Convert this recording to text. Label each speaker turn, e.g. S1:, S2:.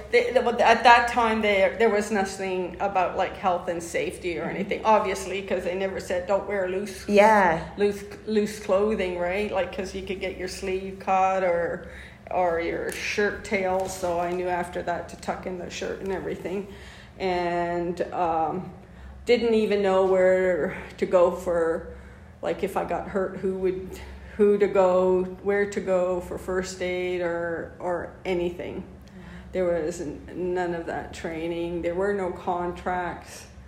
S1: at that time there was nothing about like health and safety or anything, obviously, because they never said don't wear loose clothing, right? Like, because you could get your sleeve caught or your shirt tails. So I knew after that to tuck in the shirt and everything, and didn't even know where to go for, like, if I got hurt, where to go for first aid or anything. There was none of that training. There were no contracts.